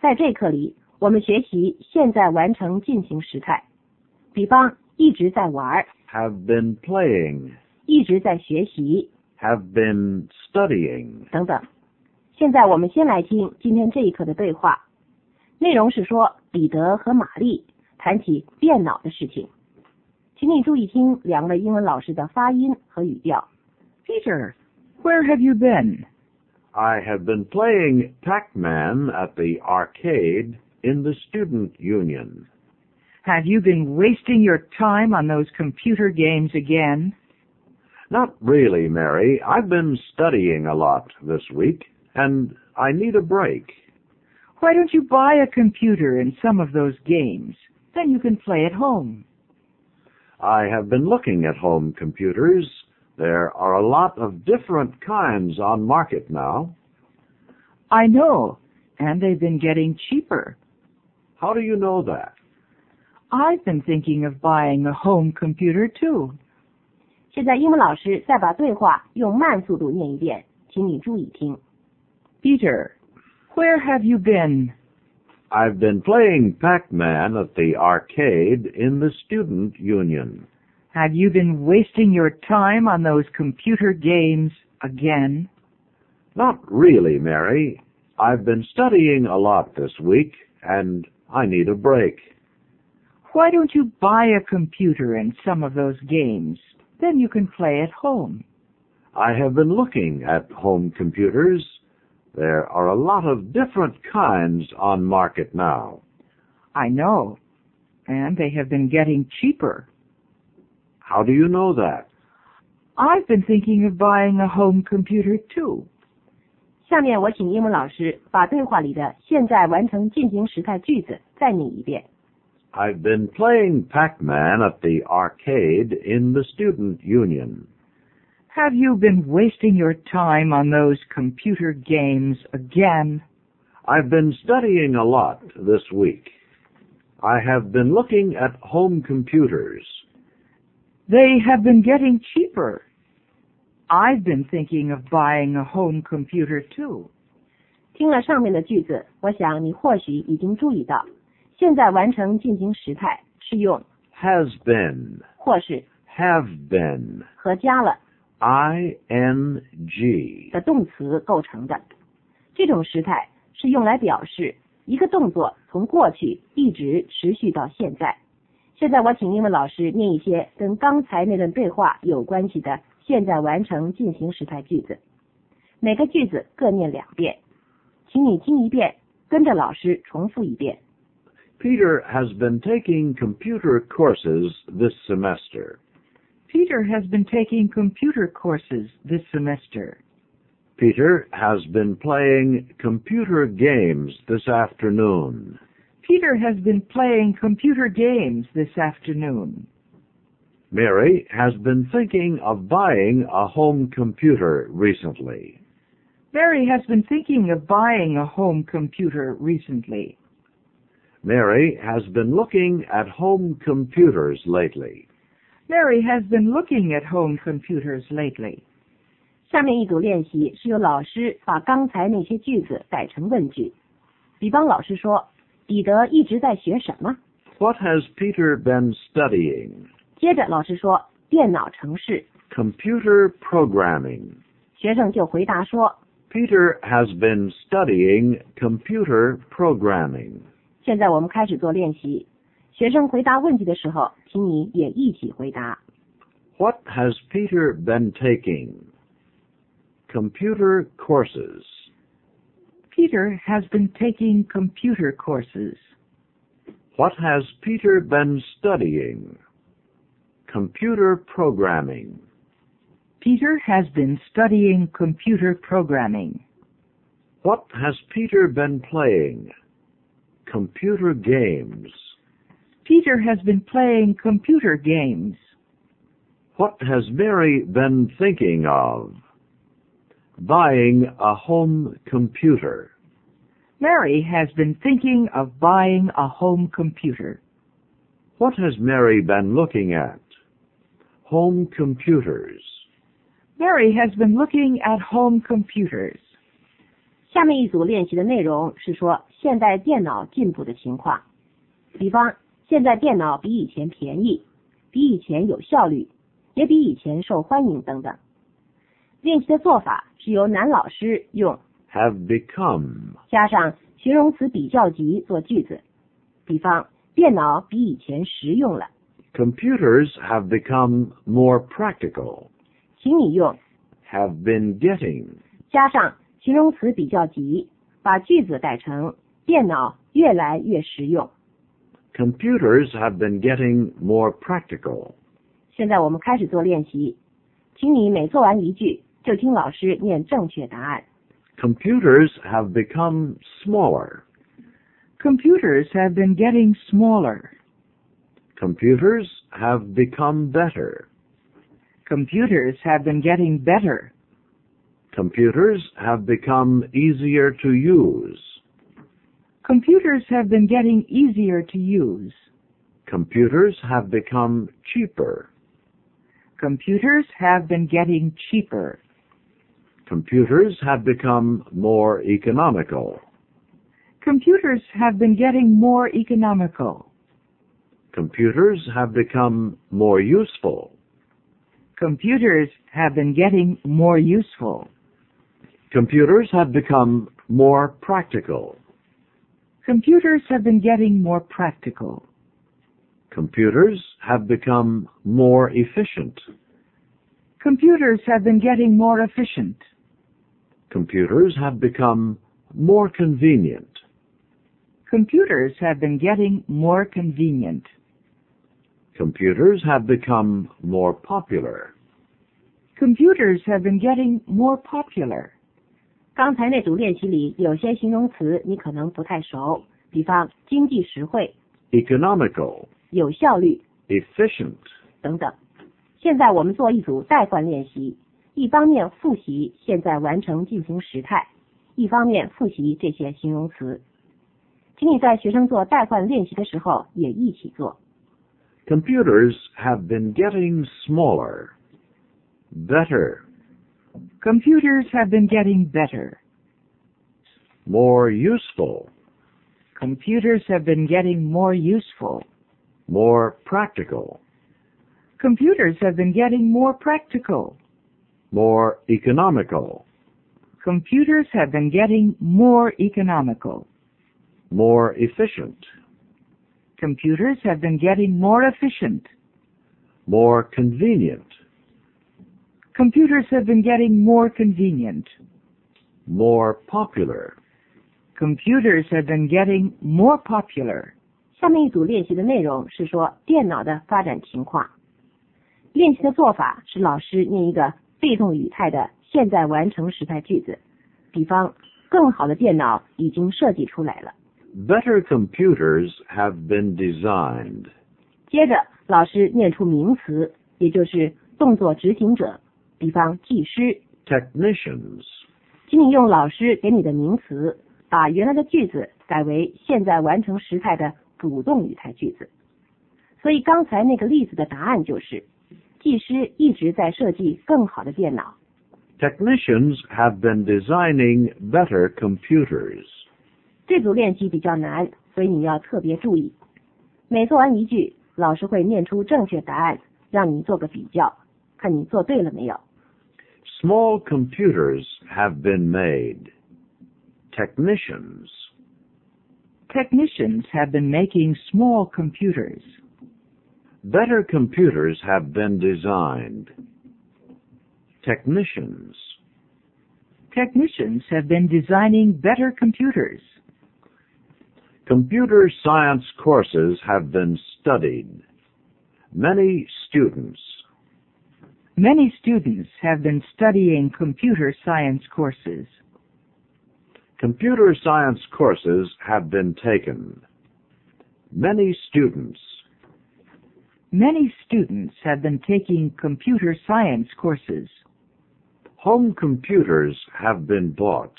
在这课里，我们学习现在完成进行时态，比方一直在玩 have been playing, 一直在学习 have been studying. 等等。现在我们先来听今天这一课的对话，内容是说彼得和玛丽谈起电脑的事情。请你注意听两位英文老师的发音和语调。 Peter, where have you been? I have been playing Pac-Man at the arcade in the student union. Have you been wasting your time on those computer games again? Not really, Mary. I've been studying a lot this week, and I need a break. Why don't you buy a computer and some of those games? Then you can play at home. I have been looking at home computers. There are a lot of different kinds on market now. I know, and they've been getting cheaper. How do you know that? I've been thinking of buying a home computer too. 现在英文老师再把对话用慢速度念一遍，请你注意听。 Peter, where have you been? I've been playing Pac-Man at the arcade in the student union. Have you been wasting your time on those computer games again? Not really, Mary. I've been studying a lot this week, and I need a break. Why don't you buy a computer and some of those games? Then you can play at home. I have been looking at home computers. There are a lot of different kinds on market now. I know, and they have been getting cheaper. How do you know that? I've been thinking of buying a home computer too. 下面我请英文老师把对话里的现在完成进行时态句子再念一遍。 I've been playing Pac-Man at the arcade in the student union. Have you been wasting your time on those computer games again? I've been studying a lot this week. I have been looking at home computers. They have been getting cheaper. I've been thinking of buying a home computer too. 听了上面的句子，我想你或许已经注意到，现在完成进行时态是用 Has been, 或是 have been, 和加了 ing 的动词构成的。这种时态是用来表示一个动作从过去一直持续到现在。现在我请英文老师念一些跟刚才那段对话有关系的现在完成进行时态句子，每个句子各念2遍，请你听一遍，跟着老师重复一遍。 Peter has been taking computer courses this semester. Peter has been taking computer courses this semester. Peter has been playing computer games this afternoon. Peter has been playing computer games this afternoon. Mary has been thinking of buying a home computer recently. Mary has been thinking of buying a home computer recently. Mary has been looking at home computers lately. Mary has been looking at home computers lately. 下面一组练习是由老师把刚才那些句子改成问句。比方老师说，彼得一直在学什么？ What has Peter been studying? 接着老师说，电脑程式。 Computer programming. 学生就回答说， Peter has been studying computer programming. 现在我们开始做练习。学生回答问题的时候，请你也一起回答。 What has Peter been taking? Computer courses. Peter has been taking computer courses. What has Peter been studying? Computer programming. Peter has been studying computer programming. What has Peter been playing? Computer games. Peter has been playing computer games. What has Mary been thinking of? Buying a home computer. Mary has been thinking of buying a home computer. What has Mary been looking at? Home computers. Mary has been looking at home computers. 下面一组练习的内容是说现代电脑进步的情况，比方现在电脑比以前便宜，比以前有效率，也比以前受欢迎等等。练习的做法是由男老师用 have become, 加上形容词比较级做句子，比方电脑比以前实用了， computers have become more practical, 请你用 have been getting, 加上形容词比较级，把句子改成电脑越来越实用。 computers have been getting more practical. 现在我们开始做练习，请你每做完一句就听老师念正确答案。 Computers have become smaller. Computers have been getting smaller. Computers have become better. Computers have been getting better. Computers have become easier to use. Computers have been getting easier to use. Computers have become cheaper. Computers have been getting cheaper. Computers have become more economical. Computers have been getting more economical. Computers have become more useful. Computers have been getting more useful. Computers have become more practical. Computers have been getting more practical. Computers have become more efficient. Computers have been getting more efficient. Computers have become more convenient. Computers have been getting more convenient. Computers have become more popular. Computers have been getting more popular. 刚才那组练习里有些形容词你可能不太熟，比方经济实惠、 Economical, 有效率 efficient. 等等。现在我们做一组代换练习，一方面复习现在完成进行时态，一方面复习这些形容词。请你在学生做代换练习的时候也一起做。 Computers have been getting smaller. Better, Computers have been getting better. more useful, Computers have been getting more useful. more practical, Computers have been getting more practical. more economical, Computers have been getting more economical. more efficient, Computers have been getting more efficient. more convenient, Computers have been getting more convenient. more popular. Computers have been getting more popular. 下面一组练习的内容是说电脑的发展情况。练习的做法是老师念一个被动语态的现在完成时态句子，比方更好的电脑已经设计出来了。 Better computers have been designed. 接着老师念出名词，也就是动作执行者，比方技师。 Technicians, 请你用老师给你的名词，把原来的句子改为现在完成时态的主动语态句子。所以刚才那个例子的答案就是技师一直在设计更好的电脑。 technicians have been designing better computers. 这组练习比较难，所以你要特别注意。每做完一句，老师会念出正确答案，让你做个比较，看你做对了没有。 Small computers have been made. Technicians, Technicians have been making small computers. better computers have been designed. Technicians, Technicians have been designing better computers. computer science courses have been studied. Many students, Many students have been studying computer science courses. computer science courses have been taken. Many students, Many students have been taking computer science courses. home computers have been bought.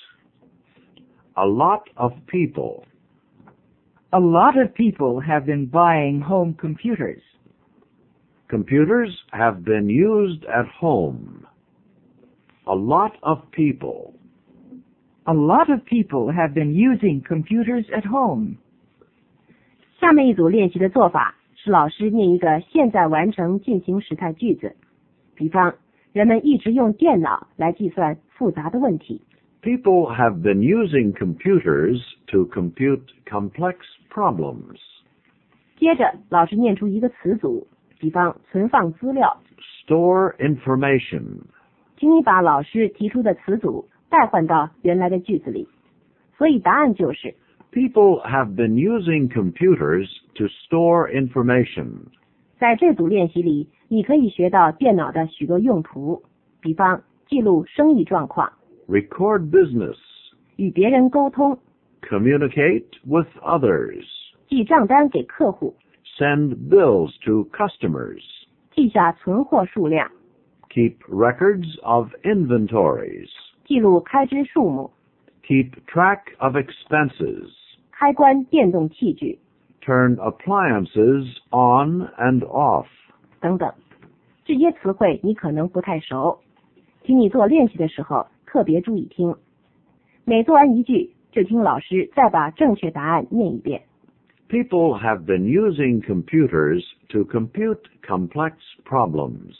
A lot of people, A lot of people have been buying home computers. computers have been used at home. A lot of people, A lot of people have been using computers at home. 下面一组练习的做法是老师念一个现在完成进行时态句子，比方人们一直用电脑来计算复杂的问题。 People have been using computers to compute complex problems. 接着老师念出一个词组，比方存放资料。 Store information. 请你把老师提出的词组代换到原来的句子里。所以答案就是 People have been using computers to store information. 在这组练习里，你可以学到电脑的许多用途，比方记录生意状况， Record business. 与别人沟通， Communicate with others. 记账单给客户， Send bills to customers. 记下存货数量， Keep records of inventories. 记录开支数目， Keep track of expenses. 开关电动器具 Turn appliances on and off. 等等。这些词汇你可能不太熟，请你做练习的时候特别注意听。每做完一句，就听老师再把正确答案念一遍。 People have been using computers to compute complex problems.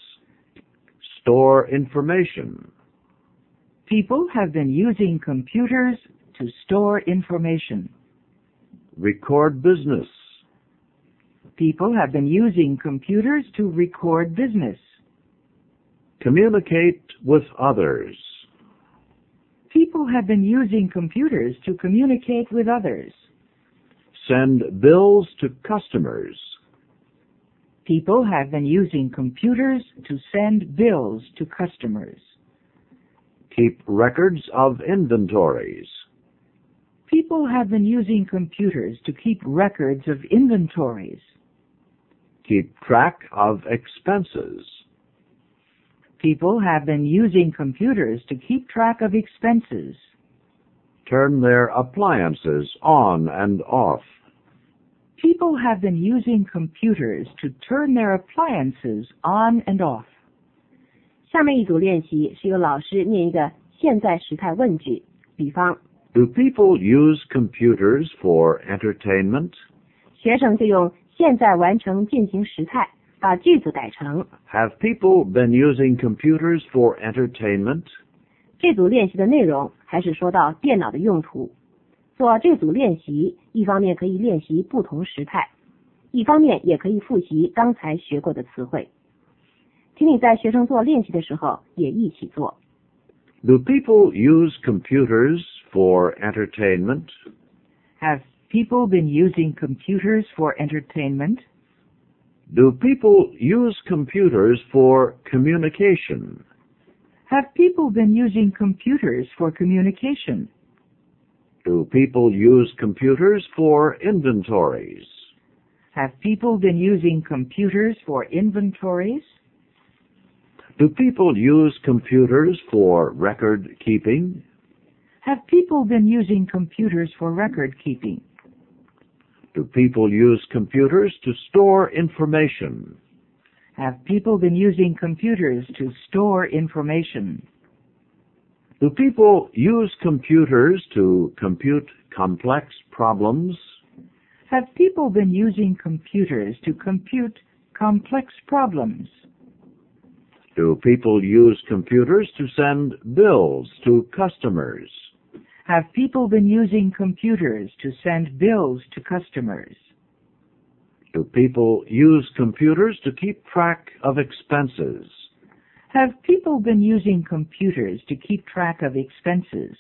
Store information. People have been using computers to store information. Record business. People have been using computers to record business. Communicate with others. People have been using computers to communicate with others. Send bills to customers. People have been using computers to send bills to customers. Keep records of inventories. People have been using computers to keep records of inventories. Keep track of expenses. People have been using computers to keep track of expenses. Turn their appliances on and off. People have been using computers to turn their appliances on and off. 下面一组练习是由老师念一个现在时态问句，比方 Do people use computers for entertainment? 学生就用现在完成进行时态把句子改成 Have people been using computers for entertainment? 这组练习的内容还是说到电脑的用途。做这组练习，一方面可以练习不同时态，一方面也可以复习刚才学过的词汇。请你在学生做练习的时候也一起做。 Do people use computers for entertainment? Have people been using computers for entertainment? Do people use computers for communication? Have people been using computers for communication? Do people use computers for inventories? Have people been using computers for inventories? Do people use computers for record keeping? Have people been using computers for record keeping? Do people use computers to store information? Have people been using computers to store information? Do people use computers to compute complex problems? Have people been using computers to compute complex problems? Do people use computers to send bills to customers? Have people been using computers to send bills to customers? Do people use computers to keep track of expenses? Have people been using computers to keep track of expenses?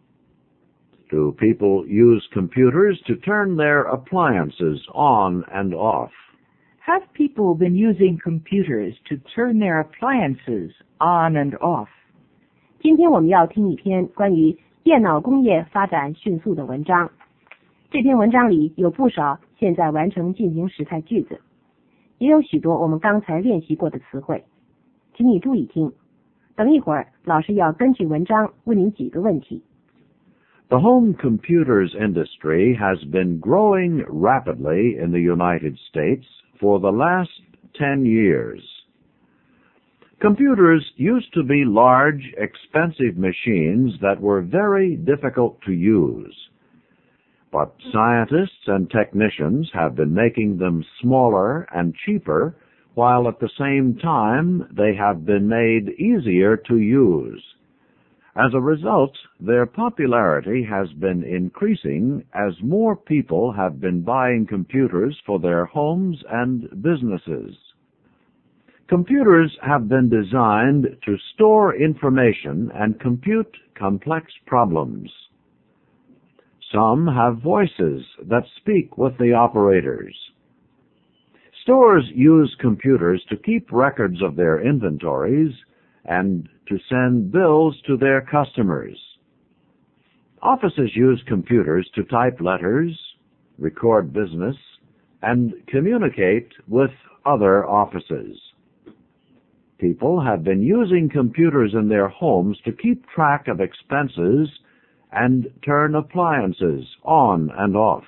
Do people use computers to turn their appliances on and off? Have people been using computers to turn their appliances on and off? 今天我们要听一篇关于电脑工业发展迅速的文章。这篇文章里有不少现在完成进行时态句子，也有许多我们刚才练习过的词汇。请你注意听，等一会儿老师要根据文章问您几个问题。 The home computers industry has been growing rapidly in the United States for the last 10 years. Computers used to be large, expensive machines that were very difficult to use. But scientists and technicians have been making them smaller and cheaper, while at the same time they have been made easier to use. As a result, their popularity has been increasing as more people have been buying computers for their homes and businesses. Computers have been designed to store information and compute complex problems. Some have voices that speak with the operators. Stores use computers to keep records of their inventories and to send bills to their customers. Offices use computers to type letters, record business, and communicate with other offices. People have been using computers in their homes to keep track of expenses and turn appliances on and off.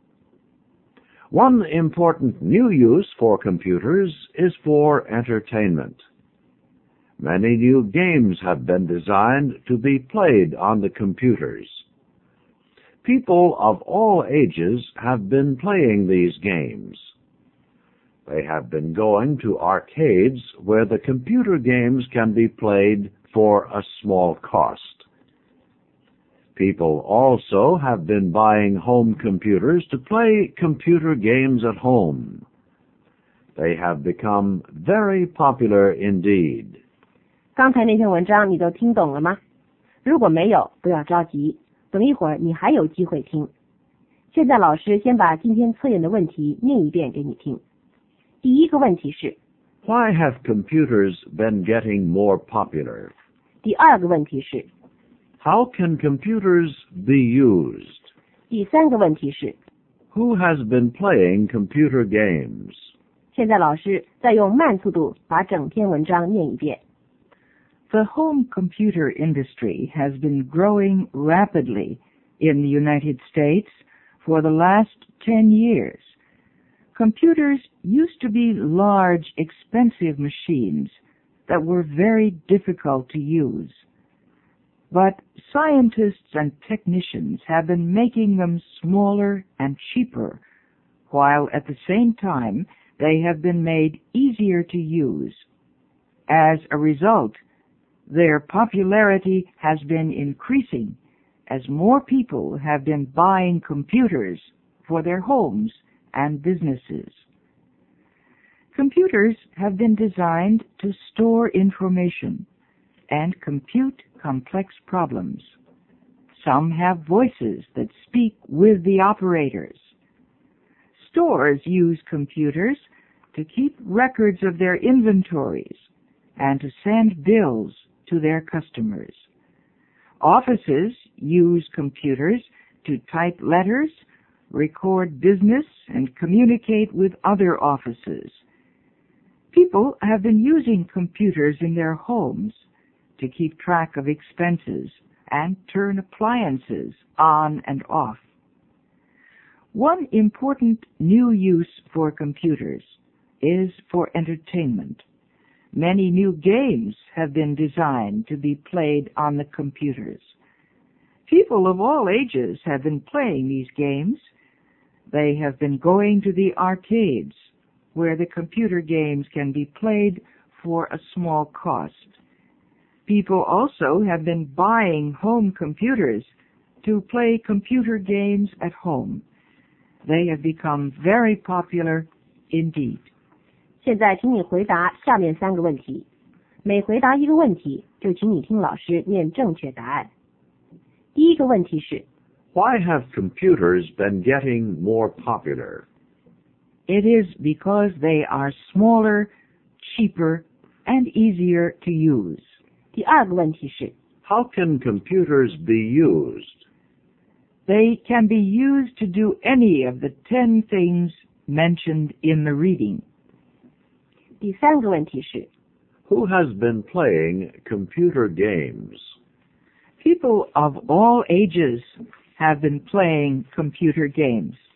One important new use for computers is for entertainment. Many new games have been designed to be played on the computers. People of all ages have been playing these games. They have been going to arcades where the computer games can be played for a small cost. People also have been buying home computers to play computer games at home. They have become very popular indeed. 刚才那篇文章你都听懂了吗？如果没有，不要着急，等一会儿你还有机会听。现在老师先把今天测验的问题念一遍给你听。第一个问题是 Why have computers been getting more popular? 第二个问题是 How can computers be used? 第三个问题是 Who has been playing computer games? 现在老师再用慢速度把整篇文章念一遍。 The home computer industry has been growing rapidly in the United States for the last 10 years. Computers used to be large, expensive machines that were very difficult to use. But scientists and technicians have been making them smaller and cheaper, while at the same time they have been made easier to use. As a result, their popularity has been increasing as more people have been buying computers for their homes and businesses. Computers have been designed to store information and compute complex problems. Some have voices that speak with the operators. Stores use computers to keep records of their inventories and to send bills to their customers. Offices use computers to type letters, record business, and communicate with other offices. People have been using computers in their homes to keep track of expenses and turn appliances on and off. One important new use for computers is for entertainment. Many new games have been designed to be played on the computers. People of all ages have been playing these games. They have been going to the arcades, where the computer games can be played for a small cost. People also have been buying home computers to play computer games at home. They have become very popular indeed. 现在请你回答下面三个问题，每回答一个问题，就请你听老师念正确答案。第一个问题是 Why have computers been getting more popular? It is because they are smaller, cheaper, and easier to use. 第二个问题是 How can computers be used? They can be used to do any of the 10 things mentioned in the reading. 第三个问题是 Who has been playing computer games? People of all ages have been playing computer games.